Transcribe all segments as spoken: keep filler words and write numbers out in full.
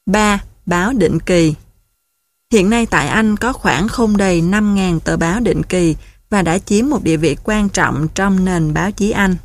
ba. Báo định kỳ. Hiện nay tại Anh có khoảng không đầy năm nghìn tờ báo định kỳ và đã chiếm một địa vị quan trọng trong nền báo chí Anh.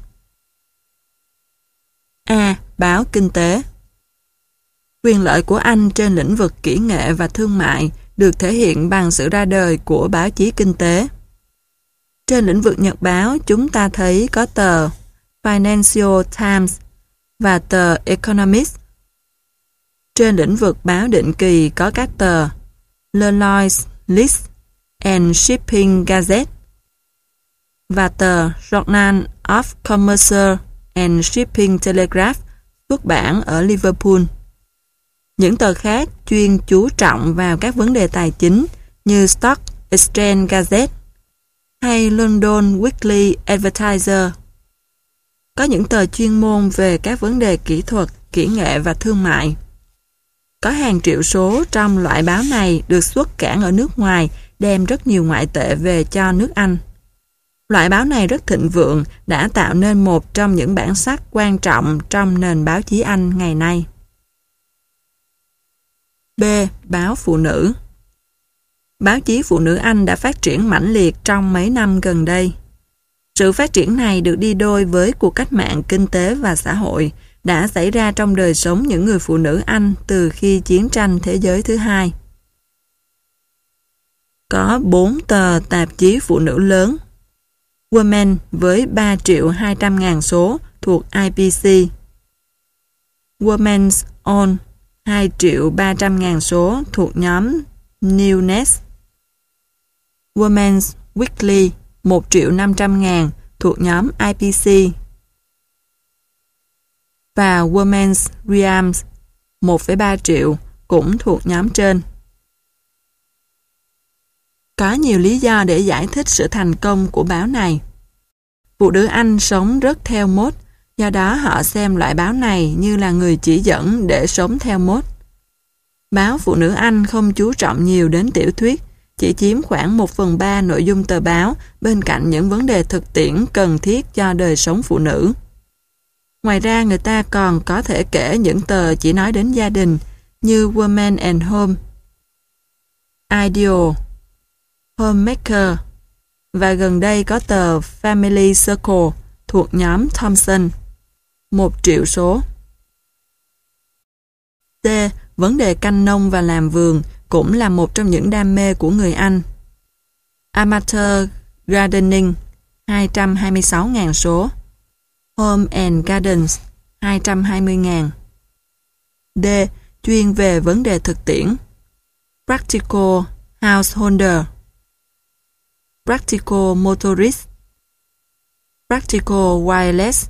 A. Báo kinh tế. Quyền lợi của Anh trên lĩnh vực kỹ nghệ và thương mại được thể hiện bằng sự ra đời của báo chí kinh tế. Trên lĩnh vực nhật báo, chúng ta thấy có tờ Financial Times và tờ Economist. Trên lĩnh vực báo định kỳ có các tờ Lloyd's List and Shipping Gazette và tờ Journal of Commerce and Shipping Telegraph xuất bản ở Liverpool. Những tờ khác chuyên chú trọng vào các vấn đề tài chính như Stock Exchange Gazette hay London Weekly Advertiser. Có những tờ chuyên môn về các vấn đề kỹ thuật, kỹ nghệ và thương mại. Có hàng triệu số trong loại báo này được xuất cảng ở nước ngoài, đem rất nhiều ngoại tệ về cho nước Anh. Loại báo này rất thịnh vượng, đã tạo nên một trong những bản sắc quan trọng trong nền báo chí Anh ngày nay. B. Báo phụ nữ. Báo chí phụ nữ Anh đã phát triển mãnh liệt trong mấy năm gần đây. Sự phát triển này được đi đôi với cuộc cách mạng kinh tế và xã hội đã xảy ra trong đời sống những người phụ nữ Anh từ khi chiến tranh thế giới thứ hai. Có bốn tờ tạp chí phụ nữ lớn. Women với ba triệu hai trăm ngàn số thuộc I P C. Women's Own hai triệu ba trăm ngàn số thuộc nhóm Newsnet. Women's Weekly một triệu năm trăm ngàn thuộc nhóm I P C. Và Women's Realms một phẩy ba triệu cũng thuộc nhóm trên. Có nhiều lý do để giải thích sự thành công của báo này. Phụ nữ Anh sống rất theo mốt, do đó họ xem loại báo này như là người chỉ dẫn để sống theo mốt. Báo phụ nữ Anh không chú trọng nhiều đến tiểu thuyết, chỉ chiếm khoảng một phần ba nội dung tờ báo bên cạnh những vấn đề thực tiễn cần thiết cho đời sống phụ nữ. Ngoài ra người ta còn có thể kể những tờ chỉ nói đến gia đình như Woman and Home, Ideal, Homemaker và gần đây có tờ Family Circle thuộc nhóm Thomson, một triệu số. C. Vấn đề canh nông và làm vườn cũng là một trong những đam mê của người Anh. Amateur Gardening hai trăm hai mươi sáu ngàn số. Home and Gardens hai trăm hai mươi ngàn. D. Chuyên về vấn đề thực tiễn. Practical Householder, Practical Motorist, Practical Wireless.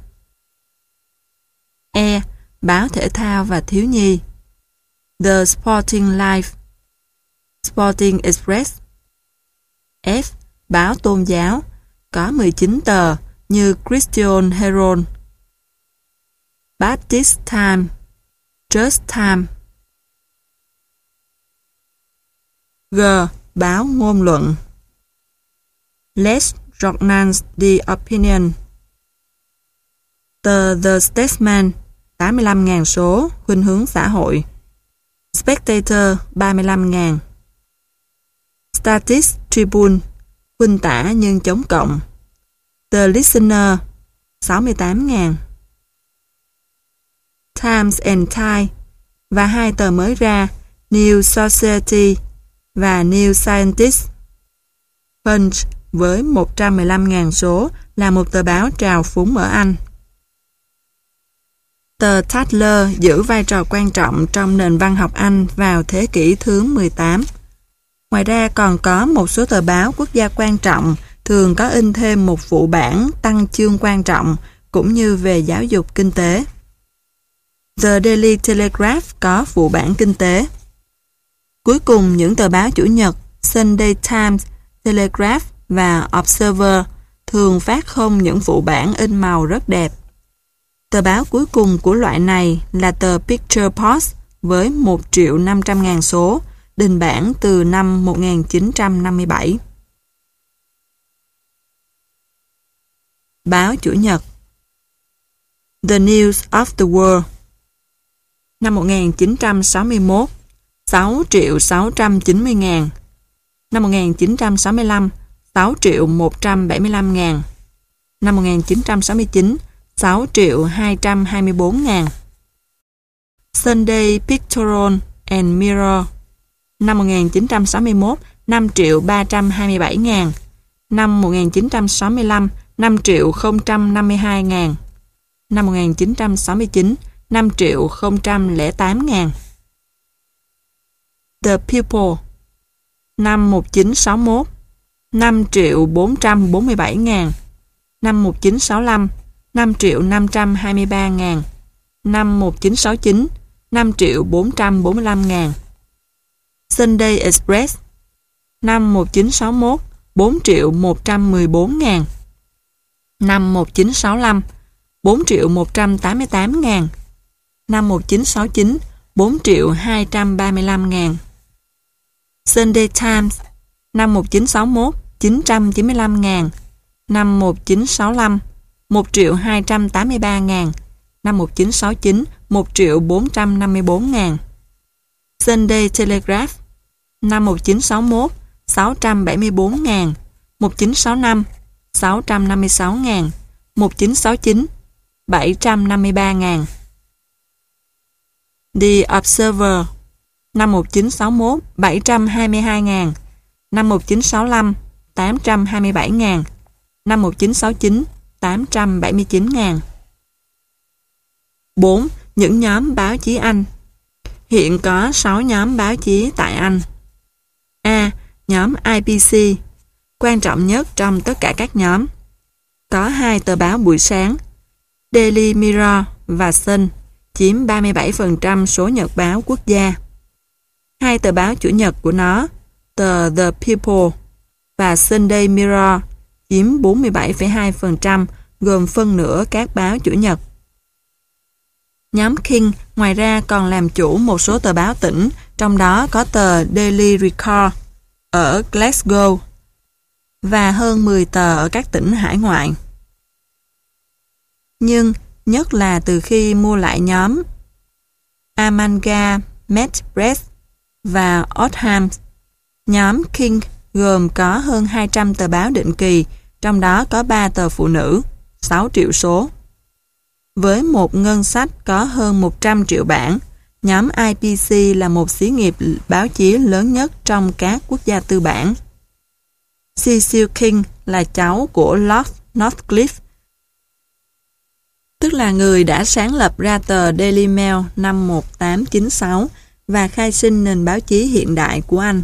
E. Báo thể thao và thiếu nhi. The Sporting Life, Sporting Express. F. Báo tôn giáo, có mười chín tờ như Christian Herald, Baptist Time, Church Time. G. Báo ngôn luận. Les Journals de Opinion. Tờ The Statesman tám mươi lăm ngàn số, khuynh hướng xã hội. Spectator ba mươi lăm ngàn. Statist Tribune, khuynh tả nhưng chống cộng. The Listener sáu mươi tám ngàn. Times and Time và hai tờ mới ra New Society và New Scientist. Punch với một trăm mười lăm ngàn số là một tờ báo trào phúng ở Anh. Tờ Tatler giữ vai trò quan trọng trong nền văn học Anh vào thế kỷ thứ mười tám. Ngoài ra còn có một số tờ báo quốc gia quan trọng thường có in thêm một phụ bản tăng chương quan trọng cũng như về giáo dục kinh tế. The Daily Telegraph có phụ bản kinh tế. Cuối cùng những tờ báo chủ nhật Sunday Times, Telegraph và Observer thường phát không những phụ bản in màu rất đẹp. Tờ báo cuối cùng của loại này là tờ Picture Post với một triệu năm trăm ngàn số, đình bản từ năm một nghìn chín trăm năm mươi bảy. Báo chủ nhật The News of the World. Năm một nghìn chín trăm sáu mươi mốt, sáu triệu sáu trăm chín mươi ngàn. Năm một nghìn chín trăm sáu mươi lăm, sáu triệu một trăm bảy mươi lăm ngàn. Năm một nghìn chín trăm sáu mươi chín, sáu triệu hai trăm hai mươi bốn ngàn. Sunday Pictorial and Mirror. Năm một nghìn chín trăm sáu mươi mốt, năm triệu ba trăm hai mươi bảy ngàn. Năm một nghìn chín trăm sáu mươi lăm, năm triệu không trăm năm mươi hai ngàn. Năm một nghìn chín trăm sáu mươi chín, năm triệu không trăm lẻ tám ngàn. The People. Năm một nghìn chín trăm sáu mươi mốt, năm triệu bốn trăm bốn mươi bảy ngàn. Năm một nghìn chín trăm sáu mươi lăm, năm triệu năm trăm hai mươi ba ngàn. Năm một nghìn chín trăm sáu mươi chín, năm triệu bốn trăm bốn mươi lăm ngàn. Sunday Express. Năm một nghìn chín trăm sáu mươi mốt, bốn triệu một trăm mười bốn ngàn. Năm một nghìn chín trăm sáu mươi lăm, bốn triệu một trăm tám mươi tám ngàn. Năm một nghìn chín trăm sáu mươi chín, bốn triệu hai trăm ba mươi lăm ngàn. Sunday Times. Năm một nghìn chín trăm sáu mươi mốt, chín trăm chín mươi lăm ngàn. Năm một nghìn chín trăm sáu mươi lăm, một triệu hai trăm tám mươi ba ngàn. Năm một nghìn chín trăm sáu mươi chín, một triệu bốn trăm năm mươi bốn ngàn. Sunday Telegraph. Năm một nghìn chín trăm sáu mươi mốt, sáu trăm bảy mươi bốn ngàn. Một nghìn chín trăm sáu mươi lăm, sáu trăm năm mươi sáu ngàn. Một nghìn chín trăm sáu mươi chín, bảy trăm năm mươi ba ngàn. The Observer. Năm một nghìn chín trăm sáu mươi mốt, bảy trăm hai mươi hai ngàn. Năm một nghìn chín trăm sáu mươi lăm, tám trăm hai mươi bảy ngàn. Năm một nghìn chín trăm sáu mươi chín, tám trăm bảy mươi chín ngàn. bốn. Những nhóm báo chí Anh. Hiện có sáu nhóm báo chí tại Anh. A. Nhóm i bê xê, quan trọng nhất trong tất cả các nhóm. Có hai tờ báo buổi sáng, Daily Mirror và Sun, chiếm ba mươi bảy phần trăm số nhật báo quốc gia. Hai tờ báo chủ nhật của nó, tờ The People và Sunday Mirror, chiếm bốn mươi bảy phẩy hai phần trăm, gồm phân nửa các báo chủ nhật. Nhóm King ngoài ra còn làm chủ một số tờ báo tỉnh, trong đó có tờ Daily Record ở Glasgow và hơn mười tờ ở các tỉnh hải ngoại. Nhưng nhất là từ khi mua lại nhóm Amalgamated Press và Oldham, nhóm King gồm có hơn hai trăm tờ báo định kỳ, trong đó có ba tờ phụ nữ, sáu triệu số. Với một ngân sách có hơn một trăm triệu bản, nhóm i bê xê là một xí nghiệp báo chí lớn nhất trong các quốc gia tư bản. Cecil King là cháu của Lord Northcliffe, tức là người đã sáng lập ra tờ Daily Mail năm một nghìn tám trăm chín mươi sáu và khai sinh nền báo chí hiện đại của Anh.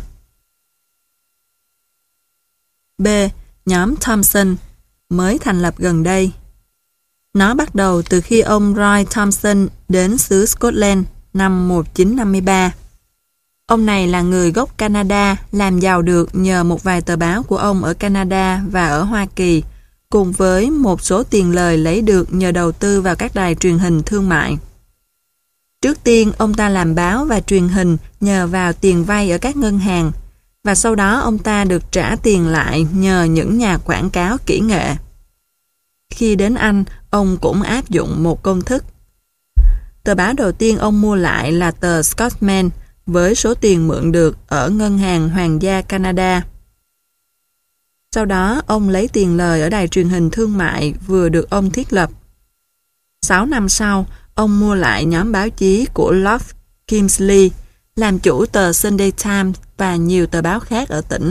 B. Nhóm Thomson, mới thành lập gần đây. Nó bắt đầu từ khi ông Roy Thomson đến xứ Scotland năm một nghìn chín trăm năm mươi ba. Ông này là người gốc Canada, làm giàu được nhờ một vài tờ báo của ông ở Canada và ở Hoa Kỳ, cùng với một số tiền lời lấy được nhờ đầu tư vào các đài truyền hình thương mại. Trước tiên, ông ta làm báo và truyền hình nhờ vào tiền vay ở các ngân hàng, và sau đó ông ta được trả tiền lại nhờ những nhà quảng cáo kỹ nghệ. Khi đến Anh, ông cũng áp dụng một công thức. Tờ báo đầu tiên ông mua lại là tờ Scotsman với số tiền mượn được ở Ngân hàng Hoàng gia Canada. Sau đó, ông lấy tiền lời ở đài truyền hình thương mại vừa được ông thiết lập. Sáu năm sau, ông mua lại nhóm báo chí của Lord Kingsley, làm chủ tờ Sunday Times và nhiều tờ báo khác ở tỉnh.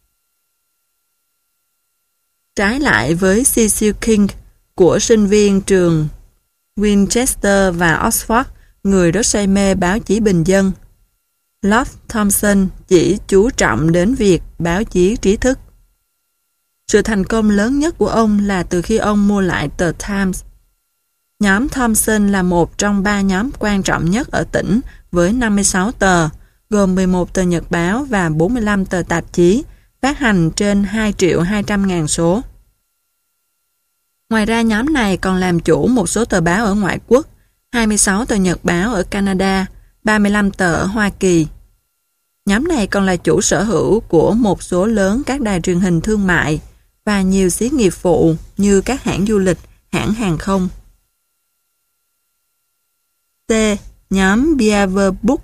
Trái lại với Cecil King, của sinh viên trường Winchester và Oxford, người rất say mê báo chí bình dân, Lord Thomson chỉ chú trọng đến việc báo chí trí thức. Sự thành công lớn nhất của ông là từ khi ông mua lại tờ Times. Nhóm Thomson là một trong ba nhóm quan trọng nhất ở tỉnh với năm mươi sáu tờ, gồm mười một tờ nhật báo và bốn mươi lăm tờ tạp chí, phát hành trên hai triệu hai trăm ngàn số. Ngoài ra, nhóm này còn làm chủ một số tờ báo ở ngoại quốc, hai mươi sáu tờ nhật báo ở Canada, ba mươi lăm tờ ở Hoa Kỳ. Nhóm này còn là chủ sở hữu của một số lớn các đài truyền hình thương mại và nhiều xí nghiệp phụ như các hãng du lịch, hãng hàng không. C. nhóm Beaver Book,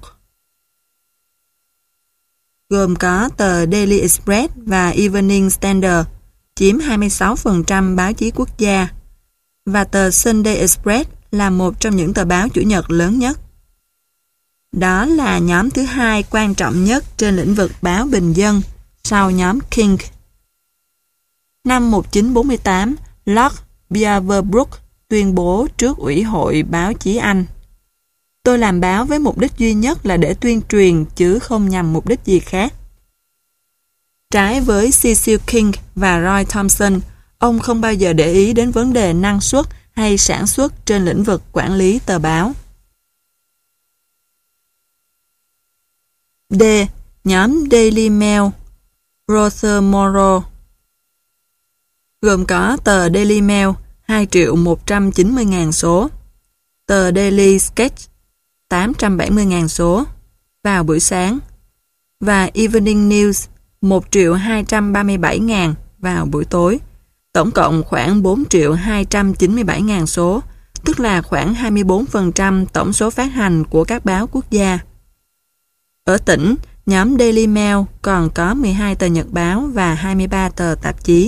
gồm có tờ Daily Express và Evening Standard, chiếm hai mươi sáu phần trăm báo chí quốc gia, và tờ Sunday Express là một trong những tờ báo Chủ nhật lớn nhất. Đó là nhóm thứ hai quan trọng nhất trên lĩnh vực báo bình dân, sau nhóm King. Năm một nghìn chín trăm bốn mươi tám, Lord Beaverbrook tuyên bố trước Ủy hội Báo chí Anh: "Tôi làm báo với mục đích duy nhất là để tuyên truyền chứ không nhằm mục đích gì khác." Trái với Cecil King và Roy Thompson, ông không bao giờ để ý đến vấn đề năng suất hay sản xuất trên lĩnh vực quản lý tờ báo. D. Nhóm Daily Mail, Rother Morrow, gồm có tờ Daily Mail hai triệu một trăm chín mươi nghìn số, tờ Daily Sketch tám trăm bảy mươi nghìn số vào buổi sáng, và Evening News một triệu hai trăm ba mươi bảy nghìn vào buổi tối, tổng cộng khoảng bốn triệu hai trăm chín mươi bảy nghìn số, tức là khoảng hai mươi bốn phần trăm tổng số phát hành của các báo quốc gia. Ở tỉnh, nhóm Daily Mail còn có mười hai tờ nhật báo và hai mươi ba tờ tạp chí.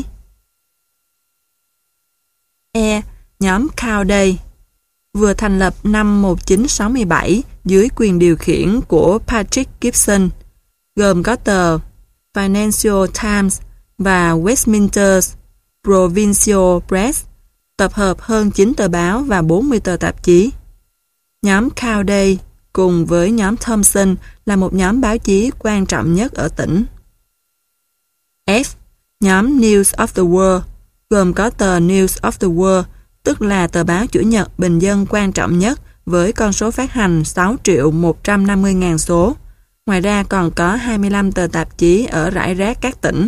E. Nhóm Cowday, vừa thành lập năm một nghìn chín trăm sáu mươi bảy dưới quyền điều khiển của Patrick Gibson, gồm có tờ Financial Times và Westminster Provincial Press, tập hợp hơn chín tờ báo và bốn mươi tờ tạp chí. Nhóm Cowday cùng với nhóm Thomson là một nhóm báo chí quan trọng nhất ở tỉnh. F. Nhóm News of the World, gồm có tờ News of the World, tức là tờ báo Chủ nhật bình dân quan trọng nhất với con số phát hành sáu triệu một trăm năm mươi nghìn số. Ngoài ra còn có hai mươi lăm tờ tạp chí ở rải rác các tỉnh.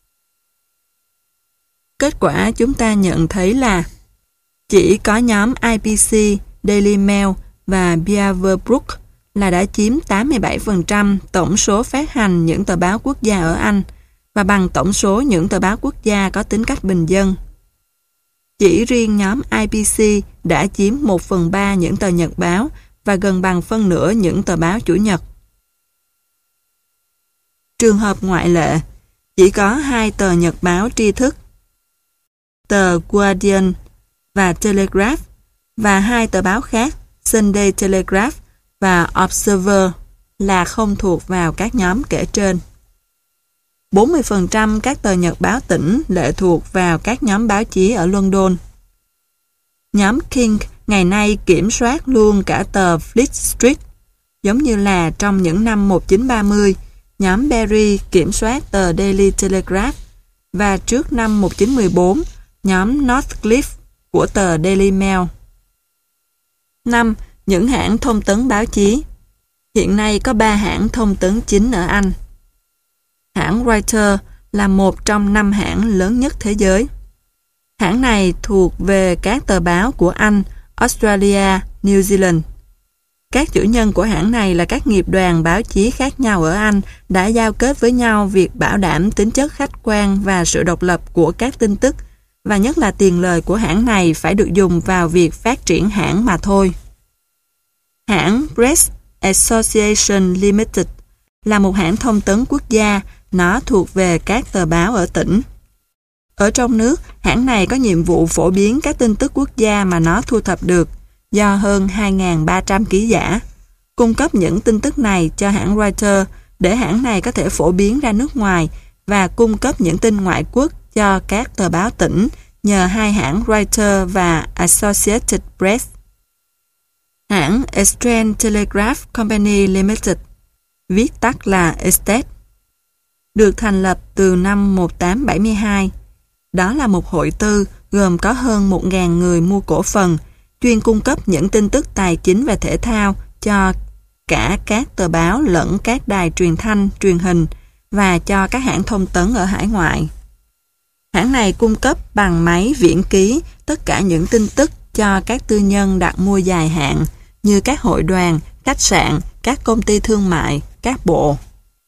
Kết quả chúng ta nhận thấy là chỉ có nhóm I B C, Daily Mail và Beaverbrook là đã chiếm tám mươi bảy phần trăm tổng số phát hành những tờ báo quốc gia ở Anh và bằng tổng số những tờ báo quốc gia có tính cách bình dân. Chỉ riêng nhóm I B C đã chiếm một phần ba những tờ nhật báo và gần bằng phân nửa những tờ báo Chủ nhật. Trường hợp ngoại lệ, chỉ có hai tờ nhật báo tri thức, tờ Guardian và Telegraph, và hai tờ báo khác, Sunday Telegraph và Observer, là không thuộc vào các nhóm kể trên. bốn mươi phần trăm các tờ nhật báo tỉnh lệ thuộc vào các nhóm báo chí ở London. Nhóm King ngày nay kiểm soát luôn cả tờ Fleet Street, giống như là trong những năm một nghìn chín trăm ba mươi, nhóm Berry kiểm soát tờ Daily Telegraph, và trước năm một nghìn chín trăm mười bốn, nhóm Northcliffe của tờ Daily Mail. năm. Những hãng thông tấn báo chí. Hiện nay có ba hãng thông tấn chính ở Anh. Hãng Reuters là một trong năm hãng lớn nhất thế giới. Hãng này thuộc về các tờ báo của Anh, Australia, New Zealand. Các chủ nhân của hãng này là các nghiệp đoàn báo chí khác nhau ở Anh đã giao kết với nhau việc bảo đảm tính chất khách quan và sự độc lập của các tin tức, và nhất là tiền lời của hãng này phải được dùng vào việc phát triển hãng mà thôi. Hãng Press Association Limited là một hãng thông tấn quốc gia, nó thuộc về các tờ báo ở tỉnh. Ở trong nước, hãng này có nhiệm vụ phổ biến các tin tức quốc gia mà nó thu thập được, do hơn hai nghìn ba trăm ký giả, cung cấp những tin tức này cho hãng Reuters để hãng này có thể phổ biến ra nước ngoài và cung cấp những tin ngoại quốc cho các tờ báo tỉnh nhờ hai hãng Reuters và Associated Press. Hãng Eastern Telegraph Company Limited, viết tắt là Estate, được thành lập từ năm một nghìn tám trăm bảy mươi hai. Đó là một hội tư gồm có hơn một nghìn người mua cổ phần, chuyên cung cấp những tin tức tài chính và thể thao cho cả các tờ báo lẫn các đài truyền thanh, truyền hình và cho các hãng thông tấn ở hải ngoại. Hãng này cung cấp bằng máy viễn ký tất cả những tin tức cho các tư nhân đặt mua dài hạn như các hội đoàn, khách sạn, các công ty thương mại, các bộ.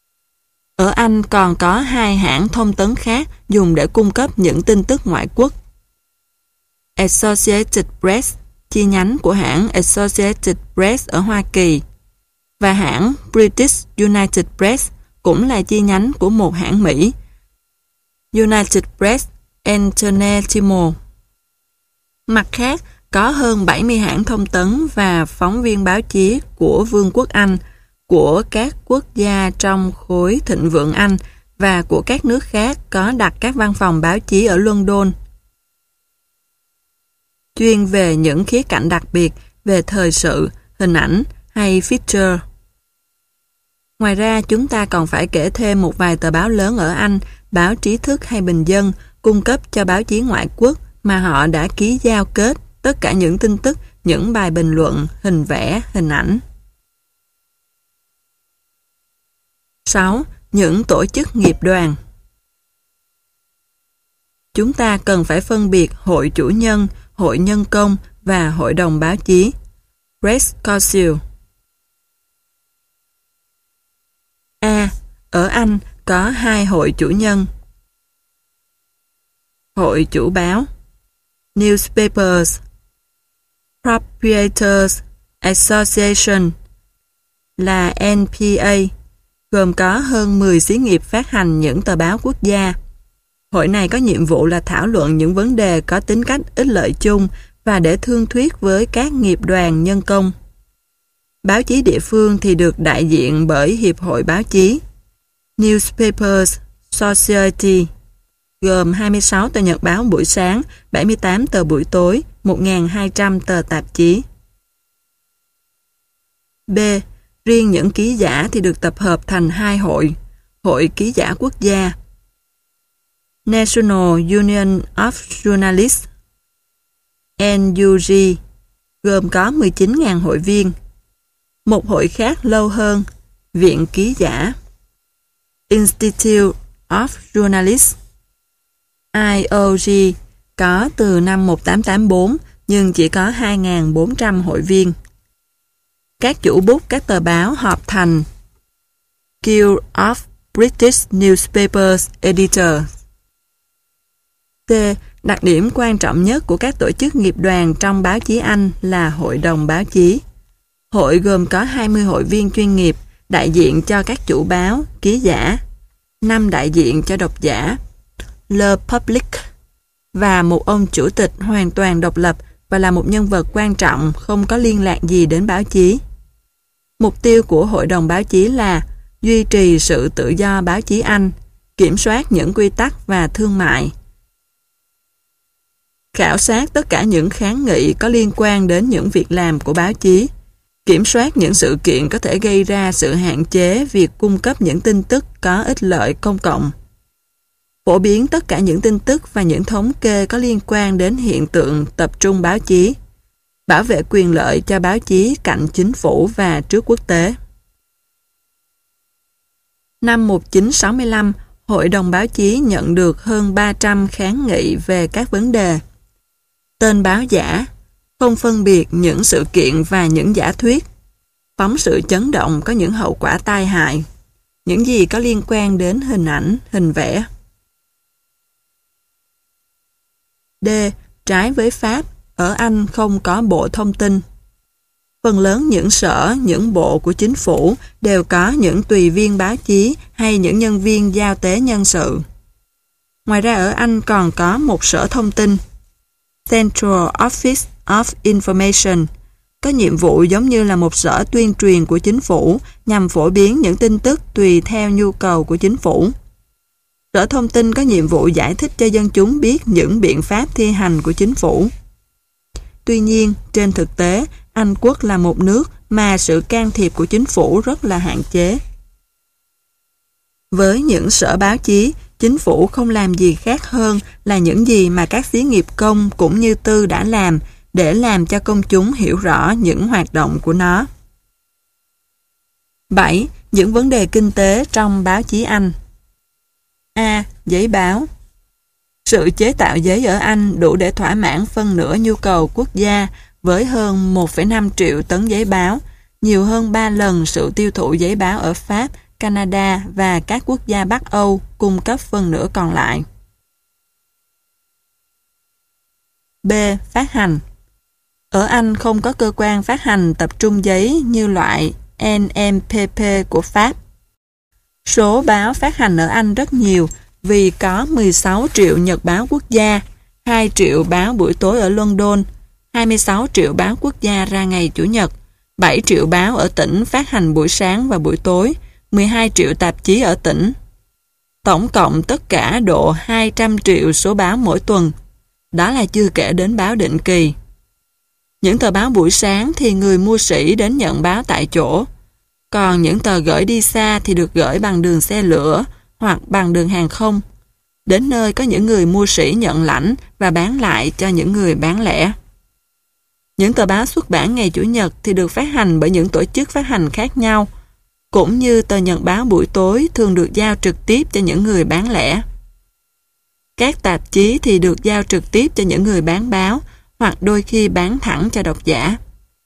Ở Anh còn có hai hãng thông tấn khác dùng để cung cấp những tin tức ngoại quốc. Associated Press chi nhánh của hãng Associated Press ở Hoa Kỳ, và hãng British United Press cũng là chi nhánh của một hãng Mỹ, United Press International. Mặt khác, có hơn bảy mươi hãng thông tấn và phóng viên báo chí của Vương quốc Anh, của các quốc gia trong khối thịnh vượng Anh và của các nước khác có đặt các văn phòng báo chí ở London, chuyên về những khía cạnh đặc biệt về thời sự, hình ảnh hay feature. Ngoài ra, chúng ta còn phải kể thêm một vài tờ báo lớn ở Anh, báo trí thức hay bình dân, cung cấp cho báo chí ngoại quốc mà họ đã ký giao kết tất cả những tin tức, những bài bình luận, hình vẽ, hình ảnh. sáu. Những tổ chức nghiệp đoàn. Chúng ta cần phải phân biệt hội chủ nhân, hội nhân công và hội đồng báo chí, Press Council. A. Ở Anh có hai hội chủ nhân. Hội chủ báo, Newspapers Proprietors Association, là N P A, gồm có hơn mười xí nghiệp phát hành những tờ báo quốc gia. Hội này có nhiệm vụ là thảo luận những vấn đề có tính cách ích lợi chung và để thương thuyết với các nghiệp đoàn nhân công. Báo chí địa phương thì được đại diện bởi Hiệp hội Báo chí, Newspapers Society, gồm hai mươi sáu tờ nhật báo buổi sáng, bảy mươi tám tờ buổi tối, một nghìn hai trăm tờ tạp chí. B. Riêng những ký giả thì được tập hợp thành hai hội, Hội Ký giả Quốc gia, National Union of Journalists, N U G, gồm có mười chín nghìn hội viên. Một hội khác lâu hơn, Viện Ký giả, Institute of Journalists, I O G, có từ năm một nghìn tám trăm tám mươi tư nhưng chỉ có hai nghìn bốn trăm hội viên. Các chủ bút các tờ báo họp thành Guild of British Newspapers Editors. C. Đặc điểm quan trọng nhất của các tổ chức nghiệp đoàn trong báo chí Anh là hội đồng báo chí. Hội gồm có hai mươi hội viên chuyên nghiệp, đại diện cho các chủ báo, ký giả, năm đại diện cho độc giả, le public, và một ông chủ tịch hoàn toàn độc lập và là một nhân vật quan trọng không có liên lạc gì đến báo chí. Mục tiêu của hội đồng báo chí là duy trì sự tự do báo chí Anh, kiểm soát những quy tắc và thương mại, khảo sát tất cả những kháng nghị có liên quan đến những việc làm của báo chí, kiểm soát những sự kiện có thể gây ra sự hạn chế việc cung cấp những tin tức có ích lợi công cộng, phổ biến tất cả những tin tức và những thống kê có liên quan đến hiện tượng tập trung báo chí, bảo vệ quyền lợi cho báo chí cạnh chính phủ và trước quốc tế. Năm một nghìn chín trăm sáu mươi lăm, Hội đồng báo chí nhận được hơn ba trăm kháng nghị về các vấn đề: tên báo giả, không phân biệt những sự kiện và những giả thuyết, phóng sự chấn động có những hậu quả tai hại, những gì có liên quan đến hình ảnh, hình vẽ. D. Trái với Pháp, ở Anh không có bộ thông tin. Phần lớn những sở, những bộ của chính phủ đều có những tùy viên báo chí hay những nhân viên giao tế nhân sự. Ngoài ra ở Anh còn có một sở thông tin, Central Office of Information, có nhiệm vụ giống như là một sở tuyên truyền của chính phủ nhằm phổ biến những tin tức tùy theo nhu cầu của chính phủ. Sở thông tin có nhiệm vụ giải thích cho dân chúng biết những biện pháp thi hành của chính phủ. Tuy nhiên, trên thực tế, Anh quốc là một nước mà sự can thiệp của chính phủ rất là hạn chế. Với những sở báo chí, chính phủ không làm gì khác hơn là những gì mà các xí nghiệp công cũng như tư đã làm để làm cho công chúng hiểu rõ những hoạt động của nó. bảy. Những vấn đề kinh tế trong báo chí Anh. A. Giấy báo. Sự chế tạo giấy ở Anh đủ để thỏa mãn phân nửa nhu cầu quốc gia với hơn một phẩy năm triệu tấn giấy báo, nhiều hơn ba lần sự tiêu thụ giấy báo ở Pháp, Canada và các quốc gia Bắc Âu cung cấp phân nửa còn lại. B. Phát hành. Ở Anh không có cơ quan phát hành tập trung giấy như loại en em pê pê của Pháp. Số báo phát hành ở Anh rất nhiều vì có mười sáu triệu nhật báo quốc gia, hai triệu báo buổi tối ở London, hai mươi sáu triệu báo quốc gia ra ngày Chủ nhật, bảy triệu báo ở tỉnh phát hành buổi sáng và buổi tối, mười hai triệu tạp chí ở tỉnh. Tổng cộng tất cả độ hai trăm triệu số báo mỗi tuần. Đó là chưa kể đến báo định kỳ. Những tờ báo buổi sáng thì người mua sỉ đến nhận báo tại chỗ. Còn những tờ gửi đi xa thì được gửi bằng đường xe lửa hoặc bằng đường hàng không. Đến nơi có những người mua sỉ nhận lãnh và bán lại cho những người bán lẻ. Những tờ báo xuất bản ngày Chủ nhật thì được phát hành bởi những tổ chức phát hành khác nhau, cũng như tờ nhật báo buổi tối thường được giao trực tiếp cho những người bán lẻ. Các tạp chí thì được giao trực tiếp cho những người bán báo, hoặc đôi khi bán thẳng cho độc giả.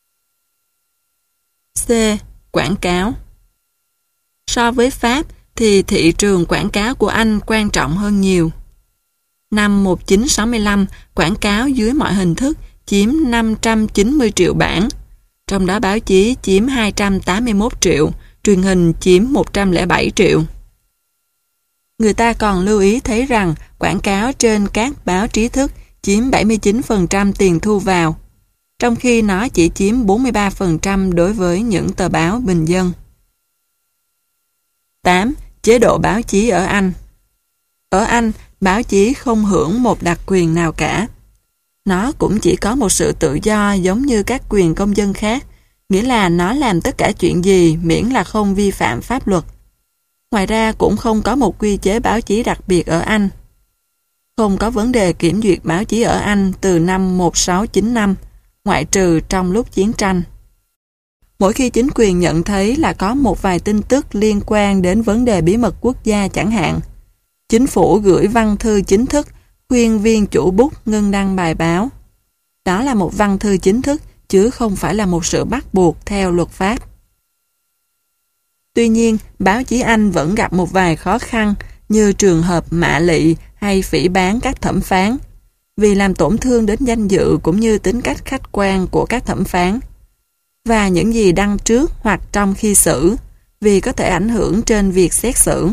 C. Quảng cáo. So với Pháp thì thị trường quảng cáo của Anh quan trọng hơn nhiều. Năm một nghìn chín trăm sáu mươi lăm, quảng cáo dưới mọi hình thức chiếm năm trăm chín mươi triệu bản, trong đó báo chí chiếm hai trăm tám mươi mốt triệu, truyền hình chiếm một trăm lẻ bảy triệu. Người ta còn lưu ý thấy rằng quảng cáo trên các báo trí thức chiếm bảy mươi chín phần trăm tiền thu vào, trong khi nó chỉ chiếm bốn mươi ba phần trăm đối với những tờ báo bình dân. tám. Chế độ báo chí ở Anh. Ở Anh, báo chí không hưởng một đặc quyền nào cả. Nó cũng chỉ có một sự tự do giống như các quyền công dân khác, nghĩa là nó làm tất cả chuyện gì miễn là không vi phạm pháp luật. Ngoài ra cũng không có một quy chế báo chí đặc biệt ở Anh. Không có vấn đề kiểm duyệt báo chí ở Anh từ năm một nghìn sáu trăm chín mươi lăm, ngoại trừ trong lúc chiến tranh. Mỗi khi chính quyền nhận thấy là có một vài tin tức liên quan đến vấn đề bí mật quốc gia chẳng hạn, chính phủ gửi văn thư chính thức khuyên viên chủ bút ngưng đăng bài báo. Đó là một văn thư chính thức, chứ không phải là một sự bắt buộc theo luật pháp. Tuy nhiên, báo chí Anh vẫn gặp một vài khó khăn như trường hợp mạ lị hay phỉ báng các thẩm phán, vì làm tổn thương đến danh dự cũng như tính cách khách quan của các thẩm phán, và những gì đăng trước hoặc trong khi xử, vì có thể ảnh hưởng trên việc xét xử.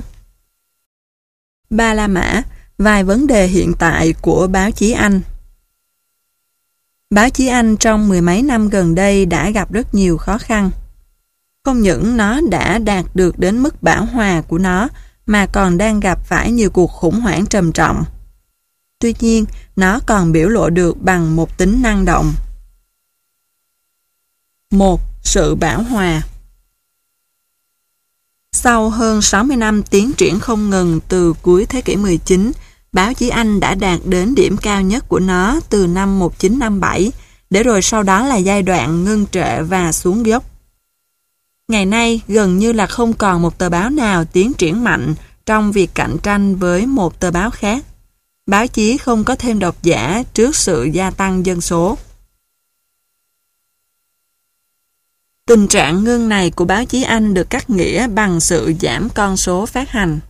Ba La Mã, vài vấn đề hiện tại của báo chí Anh. Báo chí Anh trong mười mấy năm gần đây đã gặp rất nhiều khó khăn. Không những nó đã đạt được đến mức bão hòa của nó, mà còn đang gặp phải nhiều cuộc khủng hoảng trầm trọng. Tuy nhiên, nó còn biểu lộ được bằng một tính năng động. một. Sự bão hòa. Sau hơn sáu mươi năm tiến triển không ngừng từ cuối thế kỷ mười chín, báo chí Anh đã đạt đến điểm cao nhất của nó từ năm một nghìn chín trăm năm mươi bảy, để rồi sau đó là giai đoạn ngưng trệ và xuống dốc. Ngày nay, gần như là không còn một tờ báo nào tiến triển mạnh trong việc cạnh tranh với một tờ báo khác. Báo chí không có thêm độc giả trước sự gia tăng dân số. Tình trạng ngưng này của báo chí Anh được cắt nghĩa bằng sự giảm con số phát hành.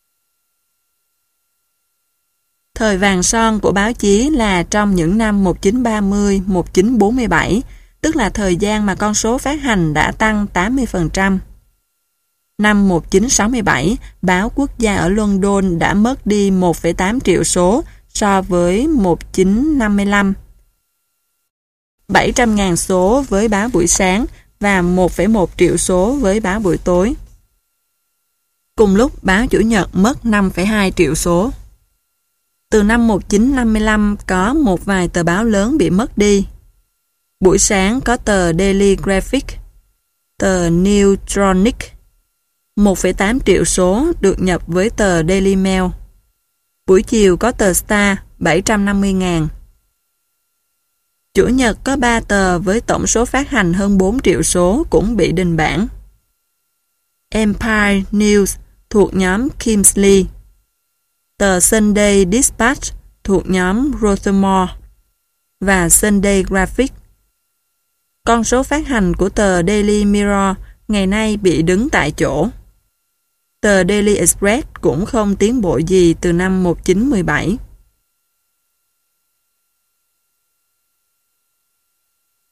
Thời vàng son của báo chí là trong những năm một nghìn chín trăm ba mươi đến một nghìn chín trăm bốn mươi bảy, tức là thời gian mà con số phát hành đã tăng tám mươi phần trăm. Năm một nghìn chín trăm sáu mươi bảy, báo quốc gia ở London đã mất đi một phẩy tám triệu số so với một nghìn chín trăm năm mươi lăm, bảy trăm nghìn số với báo buổi sáng và một phẩy một triệu số với báo buổi tối. Cùng lúc, báo Chủ nhật mất năm phẩy hai triệu số. Từ năm một nghìn chín trăm năm mươi lăm có một vài tờ báo lớn bị mất đi. Buổi sáng có tờ Daily Graphic, tờ Newsonic, một phẩy tám triệu số được nhập với tờ Daily Mail. Buổi chiều có tờ Star, bảy trăm năm mươi nghìn. Chủ nhật có ba tờ với tổng số phát hành hơn bốn triệu số cũng bị đình bản. Empire News thuộc nhóm Kingsley, tờ Sunday Dispatch thuộc nhóm Rothermore và Sunday Graphic. Con số phát hành của tờ Daily Mirror ngày nay bị đứng tại chỗ. Tờ Daily Express cũng không tiến bộ gì từ năm một nghìn chín trăm mười bảy.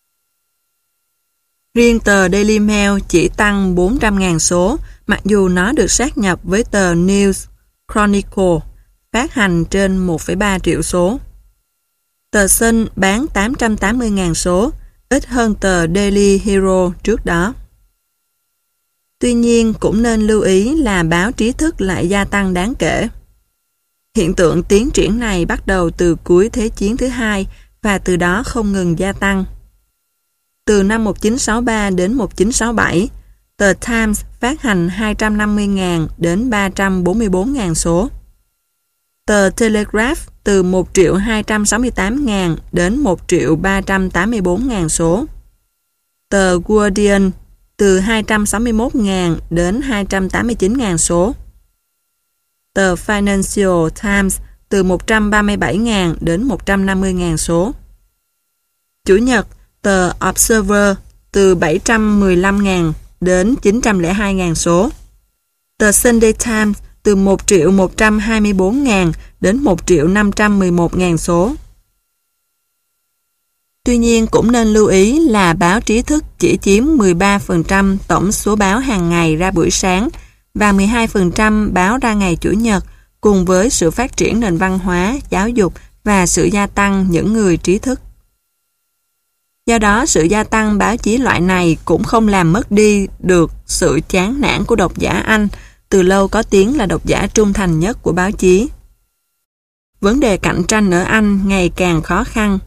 Riêng tờ Daily Mail chỉ tăng bốn trăm nghìn số, mặc dù nó được sát nhập với tờ News Chronicle, phát hành trên một phẩy ba triệu số. Tờ Sun bán tám trăm tám mươi nghìn số, ít hơn tờ Daily Hero trước đó. Tuy nhiên, cũng nên lưu ý là báo trí thức lại gia tăng đáng kể. Hiện tượng tiến triển này bắt đầu từ cuối Thế chiến thứ hai và từ đó không ngừng gia tăng. Từ năm một nghìn chín trăm sáu mươi ba đến một nghìn chín trăm sáu mươi bảy, tờ Times phát hành hai trăm năm mươi nghìn đến ba trăm bốn mươi bốn nghìn số. Tờ Telegraph từ một triệu hai trăm sáu mươi tám nghìn đến một triệu ba trăm tám mươi bốn nghìn số. Tờ Guardian từ hai trăm sáu mươi mốt nghìn đến hai trăm tám mươi chín nghìn số. Tờ Financial Times từ một trăm ba mươi bảy nghìn đến một trăm năm mươi nghìn số. Chủ nhật, tờ Observer từ bảy trăm mười lăm nghìn đến chín trăm lẻ hai nghìn số. Tờ Sunday Times từ một triệu một trăm hai mươi bốn nghìn đến một triệu năm trăm mười một nghìn số. Tuy nhiên cũng nên lưu ý là báo trí thức chỉ chiếm mười ba phần trăm tổng số báo hàng ngày ra buổi sáng và mười hai phần trăm báo ra ngày Chủ nhật, cùng với sự phát triển nền văn hóa, giáo dục và sự gia tăng những người trí thức. Do đó, sự gia tăng báo chí loại này cũng không làm mất đi được sự chán nản của độc giả Anh, từ lâu có tiếng là độc giả trung thành nhất của báo chí. Vấn đề cạnh tranh ở Anh ngày càng khó khăn.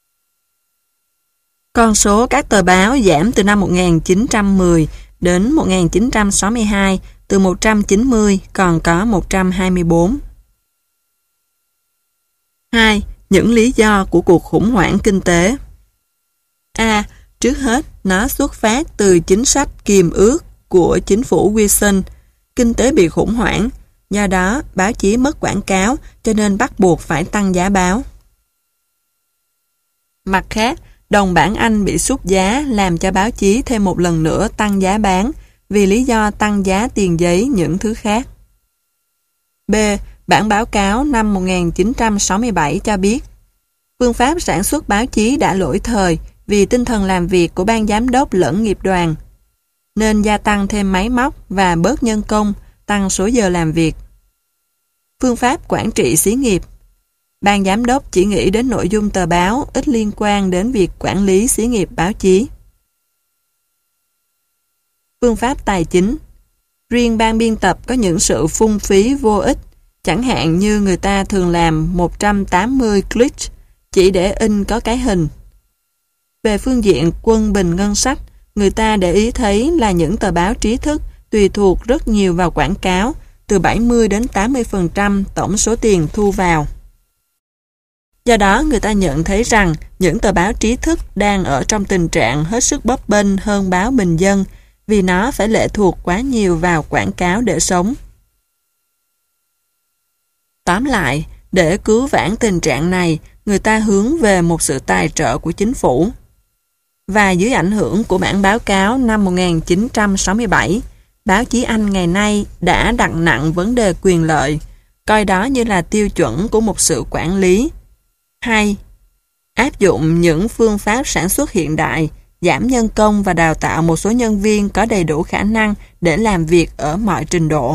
Con số các tờ báo giảm từ năm một nghìn chín trăm mười đến một nghìn chín trăm sáu mươi hai từ một trăm chín mươi còn có một trăm hai mươi bốn. hai. Những lý do của cuộc khủng hoảng kinh tế. A. Trước hết, nó xuất phát từ chính sách kiềm ước của chính phủ Wilson. Kinh tế bị khủng hoảng, do đó báo chí mất quảng cáo cho nên bắt buộc phải tăng giá báo. Mặt khác, đồng bảng Anh bị sút giá làm cho báo chí thêm một lần nữa tăng giá bán vì lý do tăng giá tiền giấy những thứ khác. B. Bản báo cáo năm một nghìn chín trăm sáu mươi bảy cho biết phương pháp sản xuất báo chí đã lỗi thời vì tinh thần làm việc của ban giám đốc lẫn nghiệp đoàn, nên gia tăng thêm máy móc và bớt nhân công, tăng số giờ làm việc. Phương pháp quản trị xí nghiệp. Ban giám đốc chỉ nghĩ đến nội dung tờ báo, ít liên quan đến việc quản lý xí nghiệp báo chí. Phương pháp tài chính. Riêng ban biên tập có những sự phung phí vô ích, chẳng hạn như người ta thường làm một trăm tám mươi click chỉ để in có cái hình. Về phương diện quân bình ngân sách, người ta để ý thấy là những tờ báo trí thức tùy thuộc rất nhiều vào quảng cáo, từ bảy mươi đến tám mươi phần trăm tổng số tiền thu vào. Do đó, người ta nhận thấy rằng những tờ báo trí thức đang ở trong tình trạng hết sức bấp bênh hơn báo bình dân vì nó phải lệ thuộc quá nhiều vào quảng cáo để sống. Tóm lại, để cứu vãn tình trạng này, người ta hướng về một sự tài trợ của chính phủ. Và dưới ảnh hưởng của bản báo cáo năm một nghìn chín trăm sáu mươi bảy, báo chí Anh ngày nay đã đặt nặng vấn đề quyền lợi, coi đó như là tiêu chuẩn của một sự quản lý. Hai. Áp dụng những phương pháp sản xuất hiện đại, giảm nhân công và đào tạo một số nhân viên có đầy đủ khả năng để làm việc ở mọi trình độ.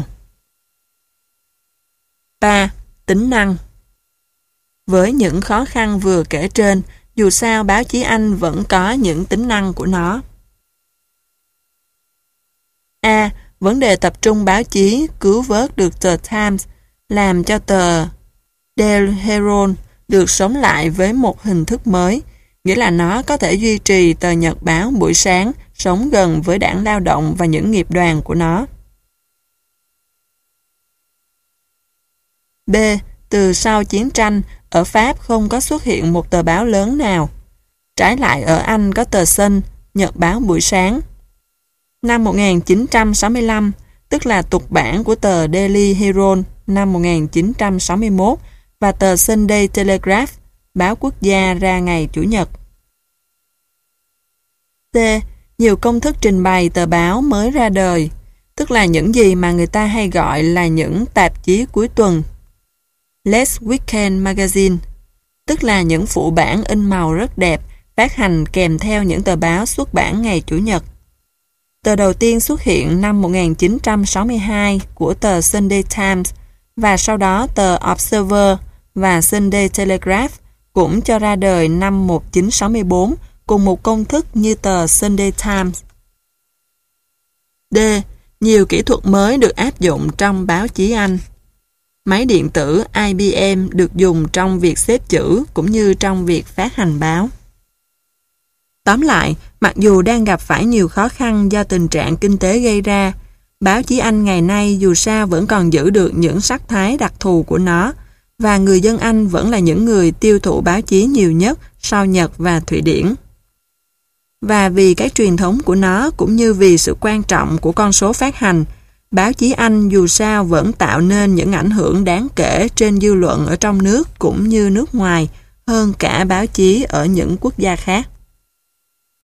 ba. Tính năng. Với những khó khăn vừa kể trên, dù sao báo chí Anh vẫn có những tính năng của nó. A. Vấn đề tập trung báo chí cứu vớt được tờ Times, làm cho tờ Daily Herald được sống lại với một hình thức mới, nghĩa là nó có thể duy trì tờ nhật báo buổi sáng, sống gần với đảng lao động và những nghiệp đoàn của nó. B. Từ sau chiến tranh, ở Pháp không có xuất hiện một tờ báo lớn nào. Trái lại ở Anh có tờ Sun, nhật báo buổi sáng. Năm một nghìn chín trăm sáu mươi lăm, tức là tục bản của tờ Daily Herald năm một nghìn chín trăm sáu mươi mốt và tờ Sunday Telegraph, báo quốc gia ra ngày Chủ nhật. C. Nhiều công thức trình bày tờ báo mới ra đời, tức là những gì mà người ta hay gọi là những tạp chí cuối tuần. Let's Weekend Magazine, tức là những phụ bản in màu rất đẹp phát hành kèm theo những tờ báo xuất bản ngày Chủ nhật. Tờ đầu tiên xuất hiện năm một nghìn chín trăm sáu mươi hai của tờ Sunday Times và sau đó tờ Observer và Sunday Telegraph cũng cho ra đời năm một nghìn chín trăm sáu mươi tư cùng một công thức như tờ Sunday Times. D. Nhiều kỹ thuật mới được áp dụng trong báo chí Anh. Máy điện tử I B M được dùng trong việc xếp chữ cũng như trong việc phát hành báo. Tóm lại, mặc dù đang gặp phải nhiều khó khăn do tình trạng kinh tế gây ra, báo chí Anh ngày nay dù sao vẫn còn giữ được những sắc thái đặc thù của nó, và người dân Anh vẫn là những người tiêu thụ báo chí nhiều nhất sau Nhật và Thụy Điển. Và vì cái truyền thống của nó cũng như vì sự quan trọng của con số phát hành, báo chí Anh dù sao vẫn tạo nên những ảnh hưởng đáng kể trên dư luận ở trong nước cũng như nước ngoài hơn cả báo chí ở những quốc gia khác.